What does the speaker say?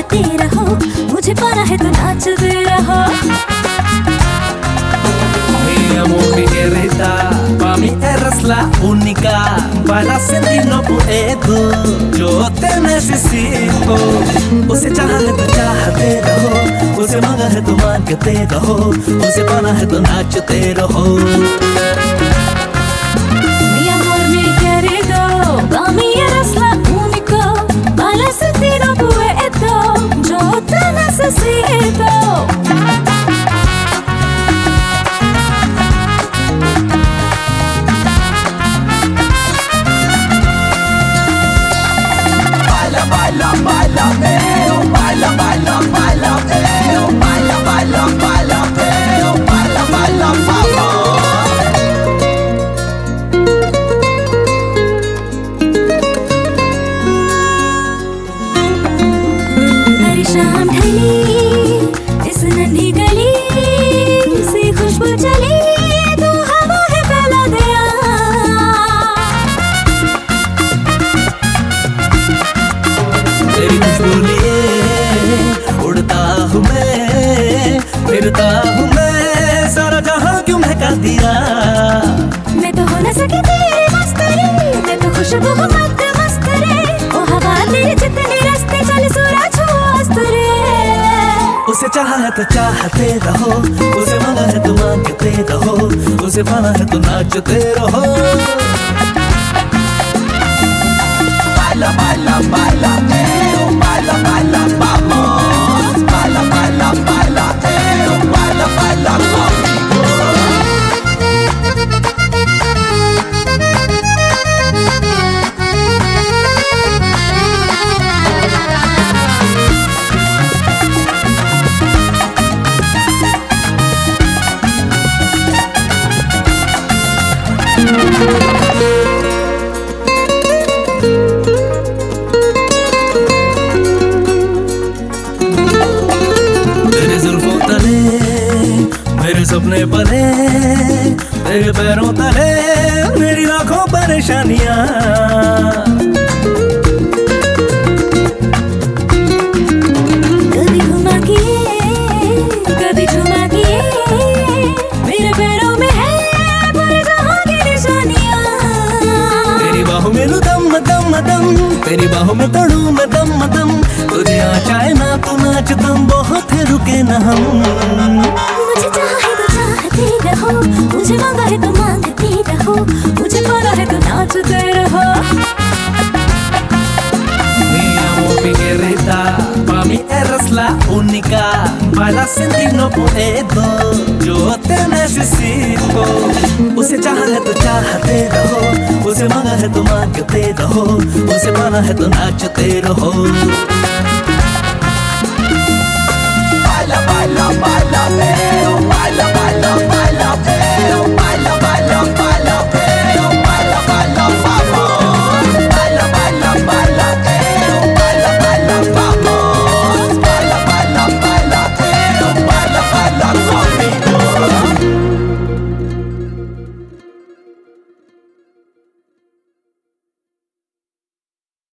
चाहते रहो, मुझे पाना है तो नाचते रहो. Mi amor, mi querida, pa' mí eres la única. Para sentir no puedo, yo te necesito. उसे चाहा है तो चाहते रहो, उसे मांगा है तो मांगते रहो, उसे पाना है तो नाचते रहो. Mi amor, mi querido, pa' mí eres la única. Para sentir no puedo, yo te necesito. शाम ढली इस नन्ही गली से खुशबू चली तो हवा है फैला दिया. तेरी खुशबू लिए उड़ता हूँ मैं, फिरता हूँ मैं, सारा जहां क्यों महका दिया. मैं तो हो न सकी तेरी मस्तरी, मैं तो खुशबू हूँ मत मस्तरे. ओ हवा तेरे जितने रास्ते चल सूरज उसे चाहा है तो चाहते रहो, उसे मांगा है तो मांगते रहो, उसे पाना है तो नाचते रहो. Baila, baila, baila, baila, baila, vamos. Baila, baila, baila, baila, baila, vamos. तेरे जुल्फों तले मेरे सपने पले, तेरे पैरों तले मेरी लाखों परेशानियां. कभी घुमा किए कभी झुमा किए, मेरे पैरों में है पूरे जहां की निशानियां. तेरी बाहों में लूं दम दम दम, तेरी बाहों में तोड़ूं मैं दम दम. तुझे आ चाहे ना तो नाच दम, बहुत है रुके ना हम. मुझे चाहा है तो चाहते रहो, मुझे मांगा है तो मांगते रहो, मुझे पाना है तो नाचते रहो. Mi amor, mi querida, pa' mí eres la única. Para sentir no puedo, yo te necesito. उसे चाहा है तो चाहते रहो, उसे मांगा है तो मांगते रहो, उसे पाना है तो नाचते रहो. Baila, baila, baila,